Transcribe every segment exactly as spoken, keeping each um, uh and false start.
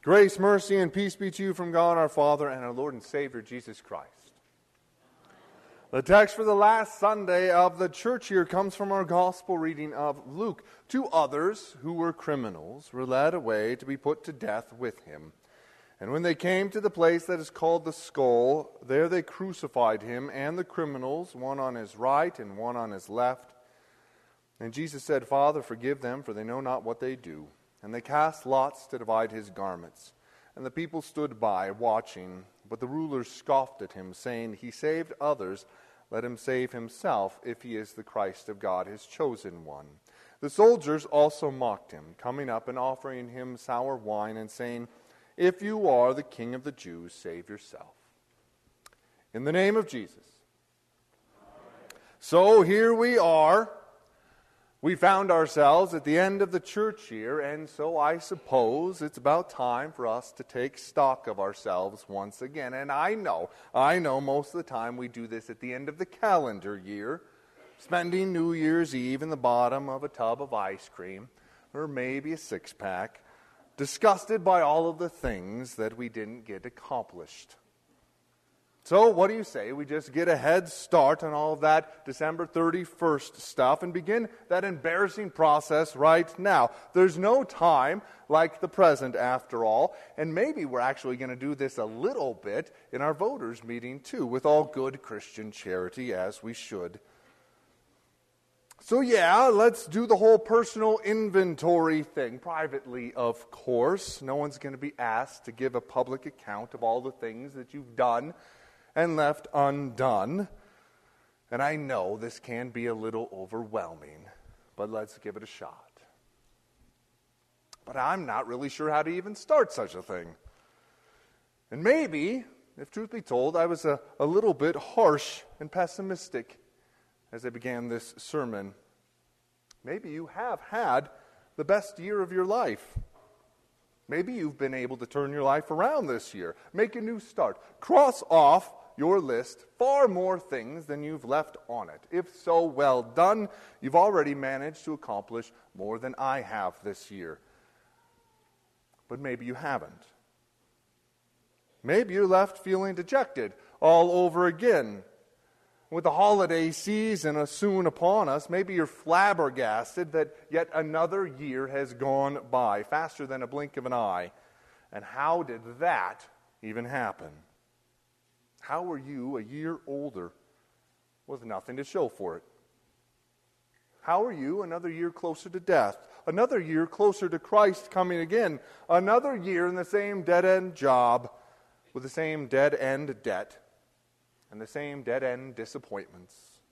Grace, mercy, and peace be to you from God our Father and our Lord and Savior, Jesus Christ. The text for the last Sunday of the church year comes from our gospel reading of Luke. Two others, who were criminals, were led away to be put to death with him. And when they came to the place that is called the Skull, there they crucified him and the criminals, one on his right and one on his left. And Jesus said, Father, forgive them, for they know not what they do. And they cast lots to divide his garments. And the people stood by, watching. But the rulers scoffed at him, saying, He saved others, let him save himself, if he is the Christ of God, his chosen one. The soldiers also mocked him, coming up and offering him sour wine, and saying, If you are the King of the Jews, save yourself. In the name of Jesus. So here we are. We found ourselves at the end of the church year, and so I suppose it's about time for us to take stock of ourselves once again. And I know, I know most of the time we do this at the end of the calendar year, spending New Year's Eve in the bottom of a tub of ice cream, or maybe a six-pack, disgusted by all of the things that we didn't get accomplished. So what do you say? We just get a head start on all of that December thirty-first stuff and begin that embarrassing process right now. There's no time like the present after all, and maybe we're actually going to do this a little bit in our voters' meeting too, with all good Christian charity, as we should. So yeah, let's do the whole personal inventory thing, privately of course. No one's going to be asked to give a public account of all the things that you've done and left undone. And I know this can be a little overwhelming, but let's give it a shot. But I'm not really sure how to even start such a thing. And maybe, if truth be told, I was a, a little bit harsh and pessimistic as I began this sermon. Maybe you have had the best year of your life. Maybe you've been able to turn your life around this year. Make a new start. Cross off your list far more things than you've left on it. If so, well done. You've already managed to accomplish more than I have this year. But maybe you haven't. Maybe you're left feeling dejected all over again. With the holiday season soon upon us, maybe you're flabbergasted that yet another year has gone by, faster than a blink of an eye. And how did that even happen? How were you a year older with nothing to show for it? How are you another year closer to death? Another year closer to Christ coming again? Another year in the same dead-end job with the same dead-end debt and the same dead-end disappointments?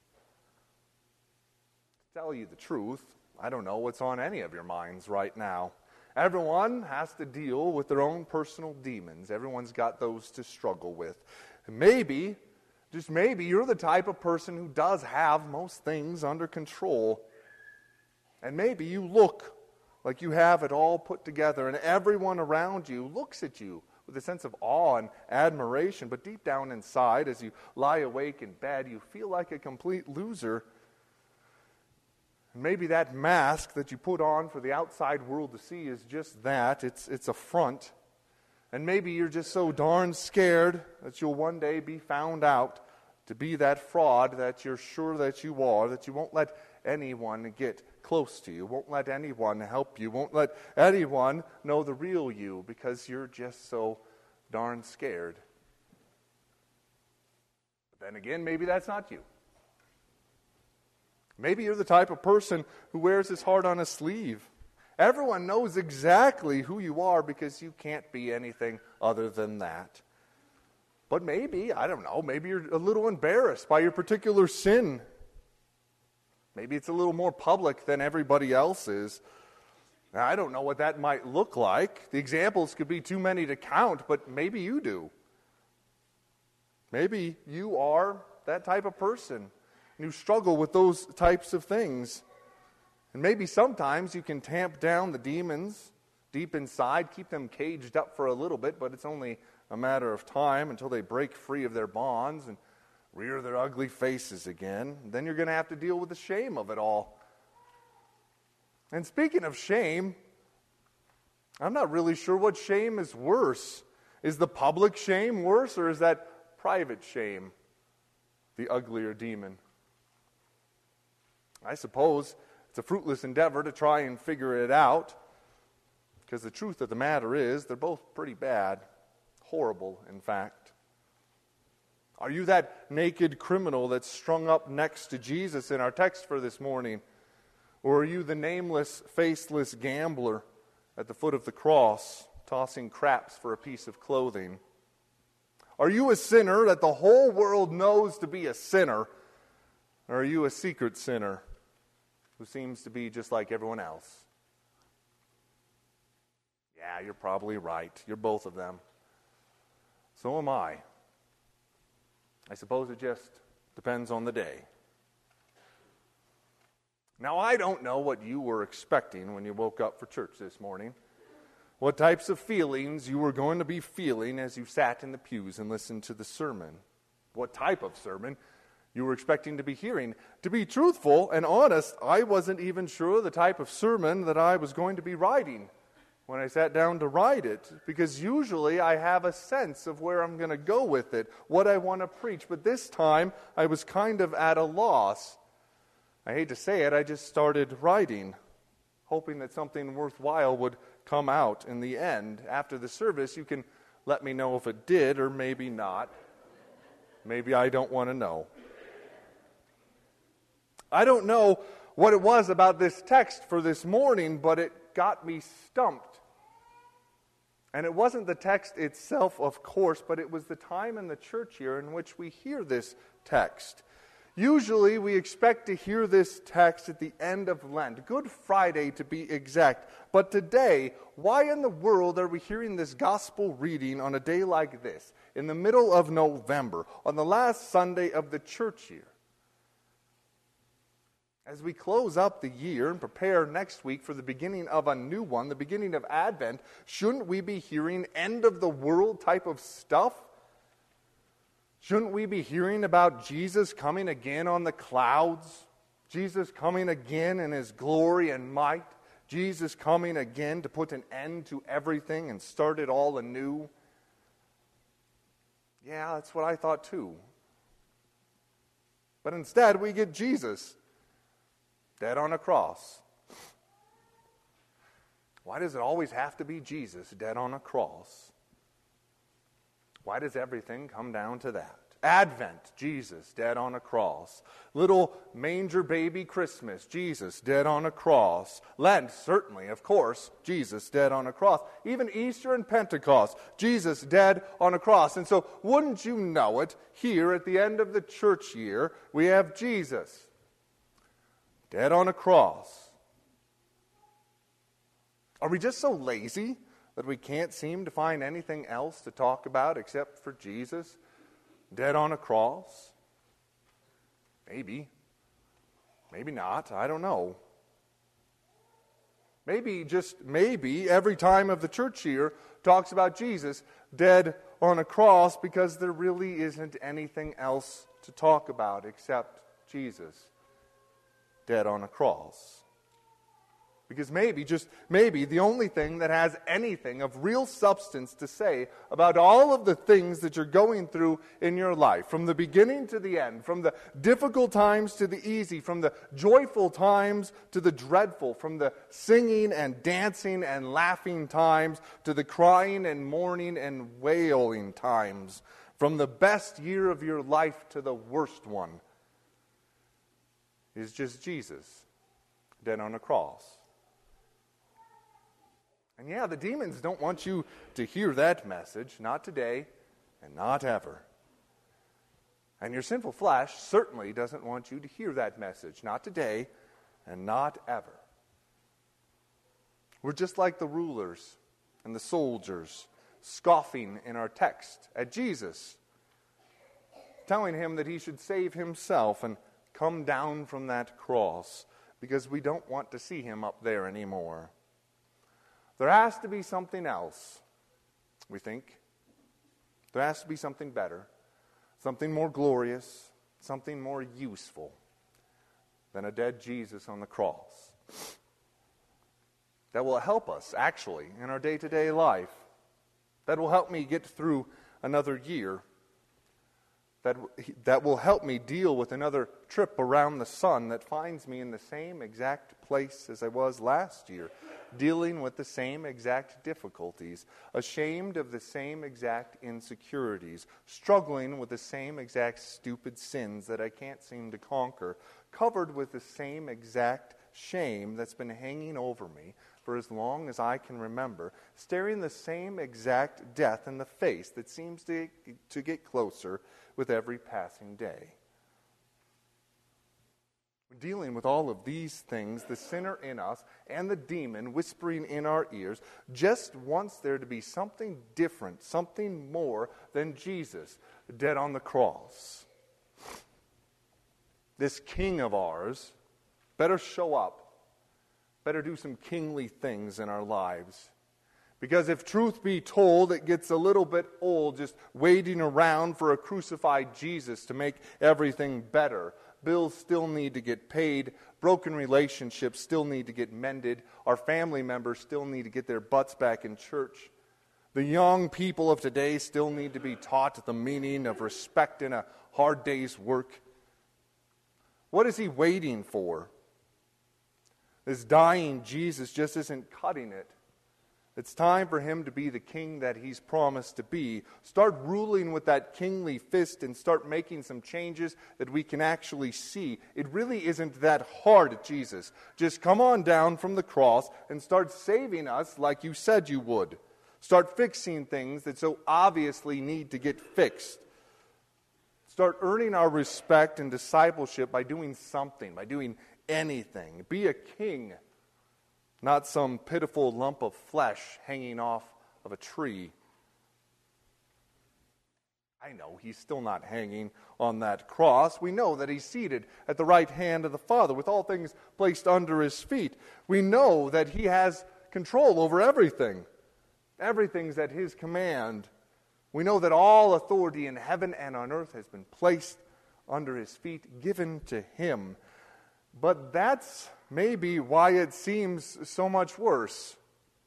To tell you the truth, I don't know what's on any of your minds right now. Everyone has to deal with their own personal demons. Everyone's got those to struggle with. And maybe, just maybe, you're the type of person who does have most things under control. And maybe you look like you have it all put together, and everyone around you looks at you with a sense of awe and admiration. But deep down inside, as you lie awake in bed, you feel like a complete loser. And maybe that mask that you put on for the outside world to see is just that. It's, it's a front. And maybe you're just so darn scared that you'll one day be found out to be that fraud that you're sure that you are, that you won't let anyone get close to you, won't let anyone help you, won't let anyone know the real you because you're just so darn scared. But then again, maybe that's not you. Maybe you're the type of person who wears his heart on his sleeve. Everyone knows exactly who you are because you can't be anything other than that. But maybe, I don't know, maybe you're a little embarrassed by your particular sin. Maybe it's a little more public than everybody else is. Now, I don't know what that might look like. The examples could be too many to count, but maybe you do. Maybe you are that type of person. You struggle with those types of things. And maybe sometimes you can tamp down the demons deep inside, keep them caged up for a little bit, but it's only a matter of time until they break free of their bonds and rear their ugly faces again. Then you're going to have to deal with the shame of it all. And speaking of shame, I'm not really sure what shame is worse. Is the public shame worse, or is that private shame the uglier demon? I suppose it's a fruitless endeavor to try and figure it out, because the truth of the matter is they're both pretty bad, horrible, in fact. Are you that naked criminal that's strung up next to Jesus in our text for this morning? Or are you the nameless, faceless gambler at the foot of the cross, tossing craps for a piece of clothing? Are you a sinner that the whole world knows to be a sinner? Or are you a secret sinner who seems to be just like everyone else? Yeah, you're probably right. You're both of them. So am I. I suppose it just depends on the day. Now, I don't know what you were expecting when you woke up for church this morning, what types of feelings you were going to be feeling as you sat in the pews and listened to the sermon, what type of sermon you were expecting to be hearing. To be truthful and honest, I wasn't even sure the type of sermon that I was going to be writing when I sat down to write it, because usually I have a sense of where I'm going to go with it, what I want to preach, but this time I was kind of at a loss. I hate to say it, I just started writing, hoping that something worthwhile would come out in the end. After the service, you can let me know if it did or maybe not. Maybe I don't want to know. I don't know what it was about this text for this morning, but it got me stumped. And it wasn't the text itself, of course, but it was the time in the church year in which we hear this text. Usually we expect to hear this text at the end of Lent, Good Friday to be exact. But today, why in the world are we hearing this gospel reading on a day like this, in the middle of November, on the last Sunday of the church year? As we close up the year and prepare next week for the beginning of a new one, the beginning of Advent, shouldn't we be hearing end-of-the-world type of stuff? Shouldn't we be hearing about Jesus coming again on the clouds? Jesus coming again in his glory and might? Jesus coming again to put an end to everything and start it all anew? Yeah, that's what I thought too. But instead, we get Jesus dead on a cross. Why does it always have to be Jesus dead on a cross? Why does everything come down to that? Advent, Jesus dead on a cross. Little manger baby Christmas, Jesus dead on a cross. Lent, certainly, of course, Jesus dead on a cross. Even Easter and Pentecost, Jesus dead on a cross. And so, wouldn't you know it, here at the end of the church year, we have Jesus dead on a cross. Are we just so lazy that we can't seem to find anything else to talk about except for Jesus dead on a cross? Maybe. Maybe not. I don't know. Maybe, just maybe, every time of the church year talks about Jesus dead on a cross because there really isn't anything else to talk about except Jesus dead on a cross. Because maybe, just maybe, the only thing that has anything of real substance to say about all of the things that you're going through in your life, from the beginning to the end, from the difficult times to the easy, from the joyful times to the dreadful, from the singing and dancing and laughing times to the crying and mourning and wailing times, from the best year of your life to the worst one, is just Jesus dead on a cross. And yeah, the demons don't want you to hear that message, not today and not ever. And your sinful flesh certainly doesn't want you to hear that message, not today and not ever. We're just like the rulers and the soldiers scoffing in our text at Jesus, telling him that he should save himself and come down from that cross because we don't want to see him up there anymore. There has to be something else, we think. There has to be something better, something more glorious, something more useful than a dead Jesus on the cross. that will help us, actually, in our day-to-day life, that will help me get through another year, that, that will help me deal with another trip around the sun that finds me in the same exact place as I was last year, dealing with the same exact difficulties, ashamed of the same exact insecurities, struggling with the same exact stupid sins that I can't seem to conquer, covered with the same exact shame that's been hanging over me for as long as I can remember, staring the same exact death in the face that seems to, to get closer with every passing day. Dealing with all of these things, the sinner in us and the demon whispering in our ears just wants there to be something different, something more than Jesus dead on the cross. This king of ours better show up, better do some kingly things in our lives. Because if truth be told, it gets a little bit old just waiting around for a crucified Jesus to make everything better. Bills still need to get paid. Broken relationships still need to get mended. Our family members still need to get their butts back in church. The young people of today still need to be taught the meaning of respect in a hard day's work. What is he waiting for? This dying Jesus just isn't cutting it. It's time for him to be the king that he's promised to be. Start ruling with that kingly fist and start making some changes that we can actually see. It really isn't that hard, Jesus. Just come on down from the cross and start saving us like you said you would. Start fixing things that so obviously need to get fixed. Start earning our respect and discipleship by doing something, by doing anything. Be a king. Not some pitiful lump of flesh hanging off of a tree. I know he's still not hanging on that cross. We know that he's seated at the right hand of the Father with all things placed under his feet. We know that he has control over everything. Everything's at his command. We know that all authority in heaven and on earth has been placed under his feet, given to him. But that's maybe why it seems so much worse.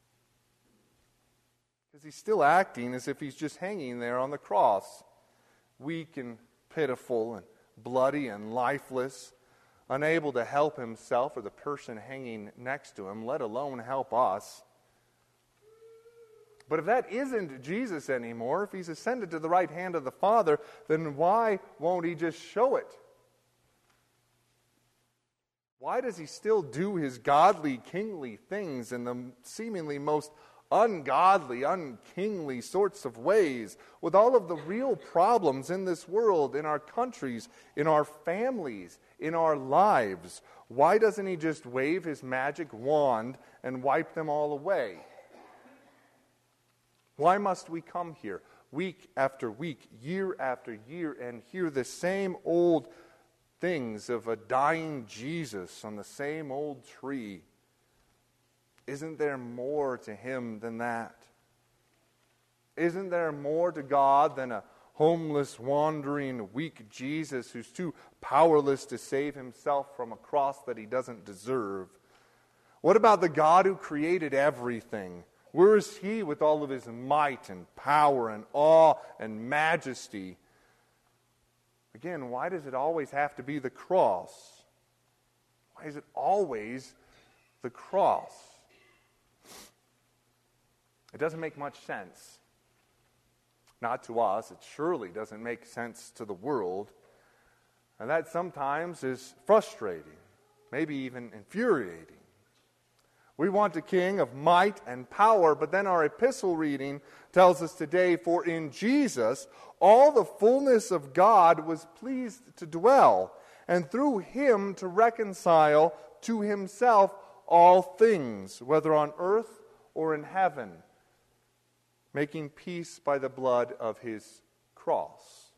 Because he's still acting as if he's just hanging there on the cross, weak and pitiful and bloody and lifeless, unable to help himself or the person hanging next to him, let alone help us. But if that isn't Jesus anymore, if he's ascended to the right hand of the Father, then why won't he just show it? Why does he still do his godly, kingly things in the seemingly most ungodly, unkingly sorts of ways, with all of the real problems in this world, in our countries, in our families, in our lives? Why doesn't he just wave his magic wand and wipe them all away? Why must we come here week after week, year after year, and hear the same old things of a dying Jesus on the same old tree? Isn't there more to him than that? Isn't there more to God than a homeless, wandering, weak Jesus who's too powerless to save himself from a cross that he doesn't deserve? What about the God who created everything? Where is he with all of his might and power and awe and majesty? Again, why does it always have to be the cross? Why is it always the cross? It doesn't make much sense. Not to us. It surely doesn't make sense to the world. And that sometimes is frustrating, maybe even infuriating. We want a king of might and power, but then our epistle reading tells us today, for in Jesus all the fullness of God was pleased to dwell, and through him to reconcile to himself all things, whether on earth or in heaven, making peace by the blood of his cross.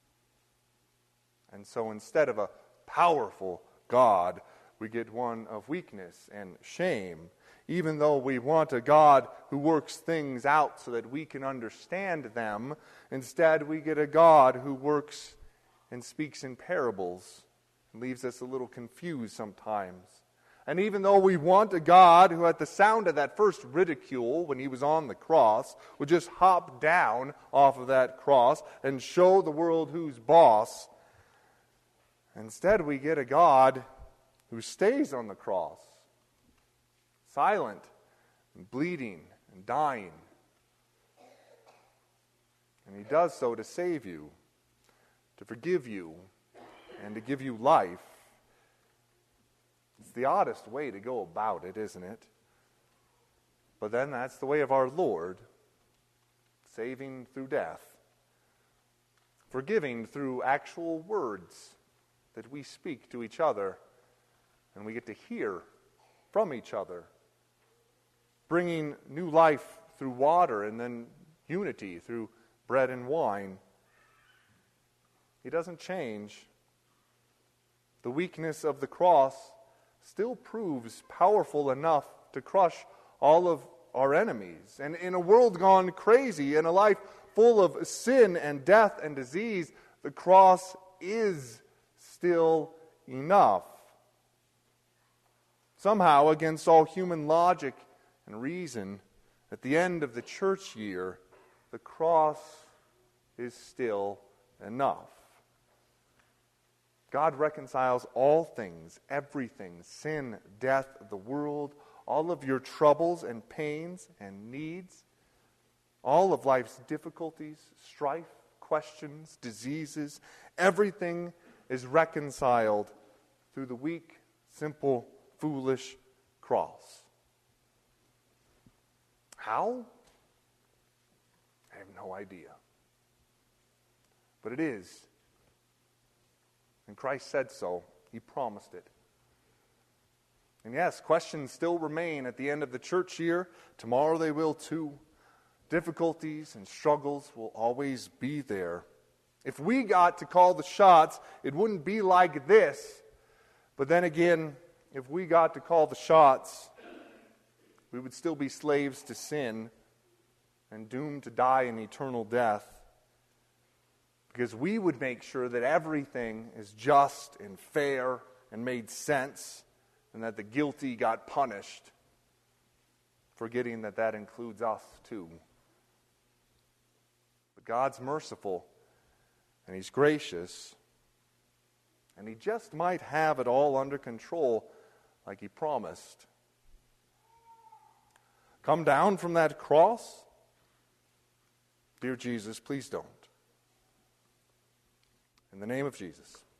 And so instead of a powerful God, we get one of weakness and shame. Even though we want a God who works things out so that we can understand them, instead we get a God who works and speaks in parables and leaves us a little confused sometimes. And even though we want a God who, at the sound of that first ridicule when he was on the cross, would just hop down off of that cross and show the world who's boss, instead we get a God who stays on the cross, silent and bleeding and dying. And he does so to save you, to forgive you, and to give you life. It's the oddest way to go about it, isn't it? But then that's the way of our Lord, saving through death, forgiving through actual words that we speak to each other and we get to hear from each other, bringing new life through water and then unity through bread and wine. He doesn't change. The weakness of the cross still proves powerful enough to crush all of our enemies. And in a world gone crazy, in a life full of sin and death and disease, the cross is still enough. Somehow, against all human logic and reason, at the end of the church year, the cross is still enough. God reconciles all things, everything, sin, death, the world, all of your troubles and pains and needs, all of life's difficulties, strife, questions, diseases, everything is reconciled through the weak, simple, foolish cross. How? I have no idea. But it is. And Christ said so. He promised it. And yes, questions still remain at the end of the church year. Tomorrow they will too. Difficulties and struggles will always be there. If we got to call the shots, it wouldn't be like this. But then again, if we got to call the shots, we would still be slaves to sin and doomed to die an eternal death. Because we would make sure that everything is just and fair and made sense, and that the guilty got punished, forgetting that that includes us too. But God's merciful, and He's gracious, and He just might have it all under control like He promised. Come down from that cross? Dear Jesus, please don't. In the name of Jesus.